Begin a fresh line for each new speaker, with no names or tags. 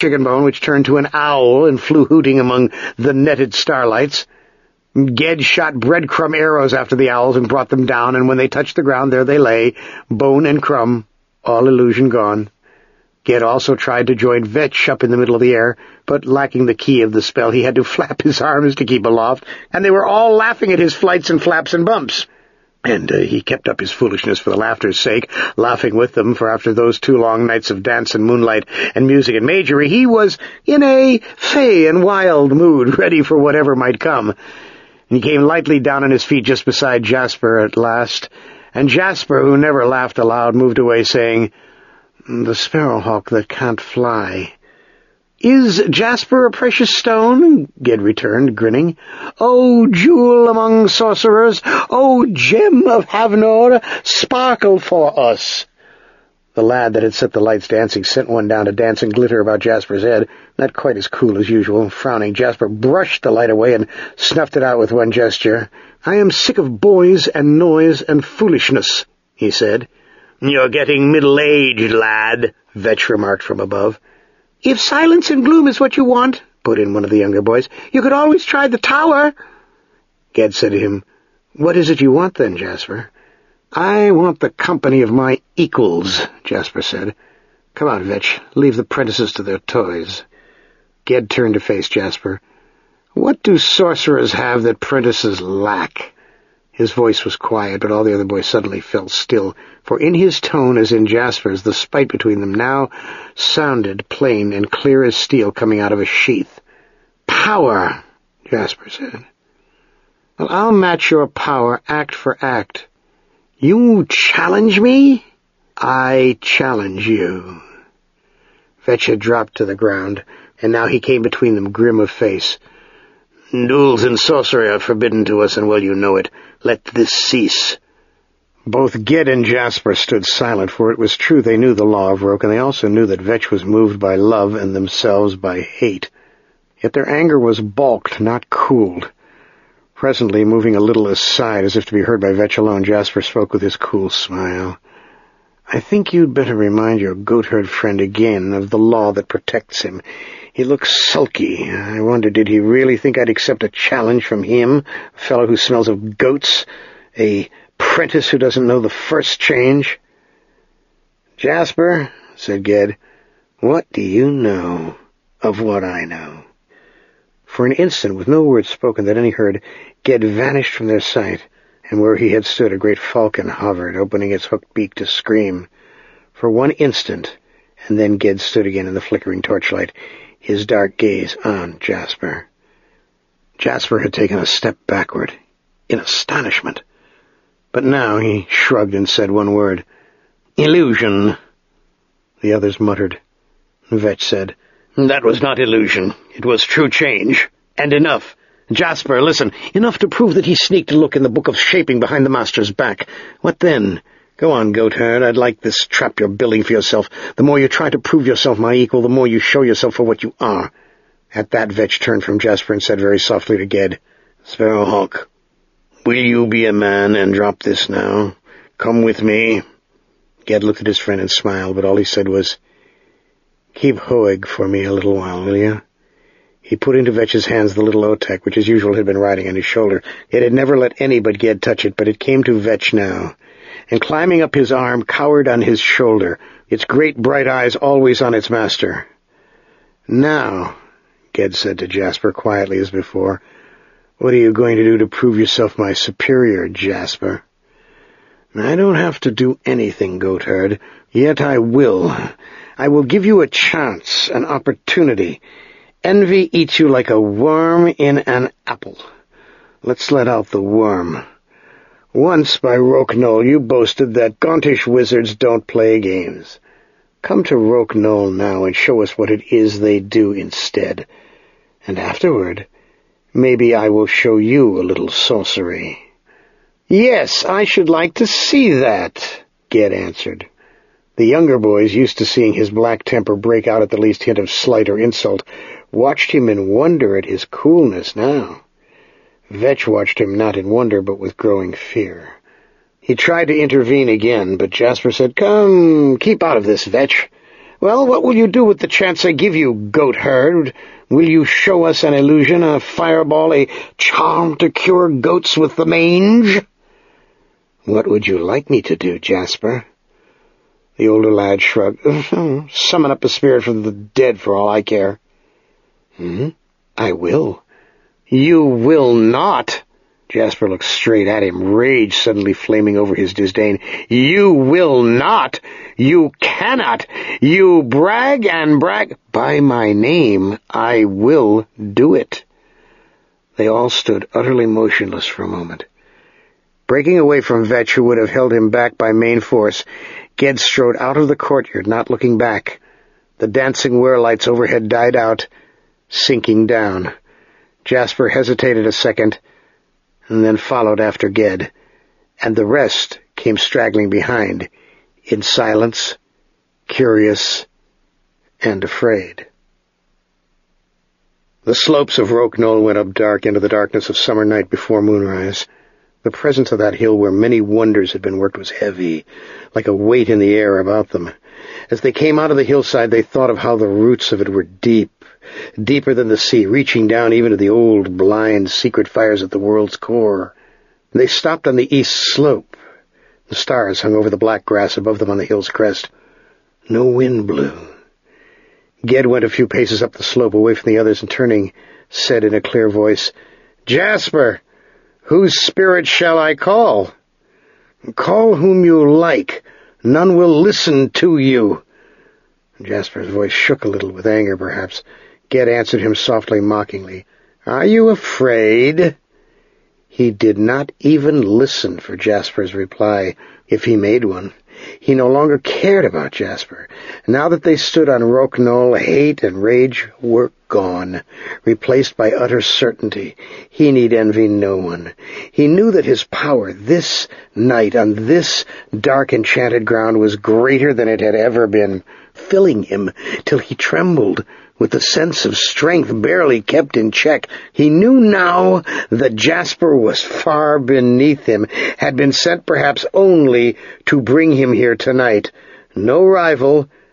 chicken bone, which turned to an owl and flew hooting among the netted starlights. Ged shot breadcrumb arrows after the owls and brought them down, and when they touched the ground, there they lay, bone and crumb, all illusion gone. Ged also tried to join Vetch up in the middle of the air, but lacking the key of the spell, he had to flap his arms to keep aloft, and they were all laughing at his flights and flaps and bumps. And he kept up his foolishness for the laughter's sake, laughing with them, for after those 2 long nights of dance and moonlight and music and majory, he was in a fey and wild mood, ready for whatever might come. And he came lightly down on his feet just beside Jasper at last, and Jasper, who never laughed aloud, moved away, saying, "The sparrowhawk that can't fly." "Is Jasper a precious stone?" Ged returned, grinning. "Oh, jewel among sorcerers! Oh, gem of Havnor! Sparkle for us!" The lad that had set the lights dancing sent one down to dance and glitter about Jasper's head, not quite as cool as usual. Frowning, Jasper brushed the light away and snuffed it out with one gesture. "I am sick of boys and noise and foolishness," he said. "You're getting middle-aged, lad," Vetch remarked from above. "If silence and gloom is what you want," put in one of the younger boys, "you could always try the tower." Ged said to him, "What is it you want, then, Jasper?" "I want the company of my equals," Jasper said. "Come on, Vetch, leave the prentices to their toys." Ged turned to face Jasper. "What do sorcerers have that prentices lack?" His voice was quiet, but all the other boys suddenly fell still, for in his tone, as in Jasper's, the spite between them now sounded plain and clear as steel coming out of a sheath. "Power," Jasper said. "Well, I'll match your power act for act." "You challenge me?" "I challenge you." Vetch had dropped to the ground, and now he came between them, grim of face. "Duels in sorcery are forbidden to us, and well you know it. Let this cease." Both Ged and Jasper stood silent, for it was true they knew the law of Roke, and they also knew that Vetch was moved by love and themselves by hate. Yet their anger was balked, not cooled. Presently, moving a little aside, as if to be heard by Vetch alone, Jasper spoke with his cool smile. "I think you'd better remind your goatherd friend again of the law that protects him. He looks sulky. I wonder, did he really think I'd accept a challenge from him, a fellow who smells of goats, a prentice who doesn't know the first change?" "Jasper," said Ged, "what do you know of what I know?" For an instant, with no word spoken that any heard, Ged vanished from their sight, and where he had stood a great falcon hovered, opening its hooked beak to scream. For one instant, and then Ged stood again in the flickering torchlight, his dark gaze on Jasper. Jasper had taken a step backward, in astonishment. But now he shrugged and said one word, "Illusion." The others muttered. Vetch said, "That was not illusion. It was true change. And enough. Jasper, listen, enough to prove that he sneaked a look in the book of shaping behind the master's back. What then? Go on, goatherd, I'd like this trap you're building for yourself. The more you try to prove yourself my equal, the more you show yourself for what you are." At that, Vetch turned from Jasper and said very softly to Ged, "Sparrowhawk, will you be a man and drop this now? Come with me." Ged looked at his friend and smiled, but all he said was, "Keep Hoeg for me a little while, will you?" He put into Vetch's hands the little Otek, which as usual had been riding on his shoulder. It had never let any but Ged touch it, but it came to Vetch now, and climbing up his arm, cowered on his shoulder, its great bright eyes always on its master. "Now," Ged said to Jasper, quietly as before, "what are you going to do to prove yourself my superior, Jasper?" "I don't have to do anything, goatherd. Yet I will. I will give you a chance, an opportunity. Envy eats you like a worm in an apple. Let's let out the worm. Once, by Roke Knoll, you boasted that Gauntish wizards don't play games. Come to Roke Knoll now and show us what it is they do instead. And afterward, maybe I will show you a little sorcery." "Yes, I should like to see that," Ged answered. The younger boys, used to seeing his black temper break out at the least hint of slight or insult, watched him in wonder at his coolness now. Vetch watched him not in wonder, but with growing fear. He tried to intervene again, but Jasper said, "Come, keep out of this, Vetch. Well, what will you do with the chance I give you, goatherd? Will you show us an illusion, a fireball, a charm to cure goats with the mange? What would you like me to do, Jasper? The older lad shrugged. Summon up a spirit from the dead for all I care. I will. You will not. Jasper looked straight at him, rage suddenly flaming over his disdain. You will not. You cannot. You brag and brag. By my name, I will do it. They all stood utterly motionless for a moment. Breaking away from Vetch, who would have held him back by main force, Ged strode out of the courtyard, not looking back. The dancing werelights overhead died out, sinking down. Jasper hesitated a second, and then followed after Ged, and the rest came straggling behind, in silence, curious, and afraid. The slopes of Roke Knoll went up dark into the darkness of summer night before moonrise. The presence of that hill where many wonders had been worked was heavy, like a weight in the air about them. As they came out of the hillside, they thought of how the roots of it were deep, deeper than the sea, reaching down even to the old, blind, secret fires at the world's core. They stopped on the east slope. The stars hung over the black grass above them on the hill's crest. No wind blew. Ged went a few paces up the slope away from the others and, turning, said in a clear voice, "Jasper, whose spirit shall I call?" "Call whom you like. None will listen to you." Jasper's voice shook a little with anger, perhaps. Ged answered him softly, mockingly, "Are you afraid?" He did not even listen for Jasper's reply, if he made one. He no longer cared about Jasper. Now that they stood on Roke Knoll, hate and rage were gone, replaced by utter certainty. He need envy no one. He knew that his power this night on this dark enchanted ground was greater than it had ever been, filling him till he trembled with the sense of strength barely kept in check. He knew now that Jasper was far beneath him, had been sent perhaps only to bring him here tonight. No rival,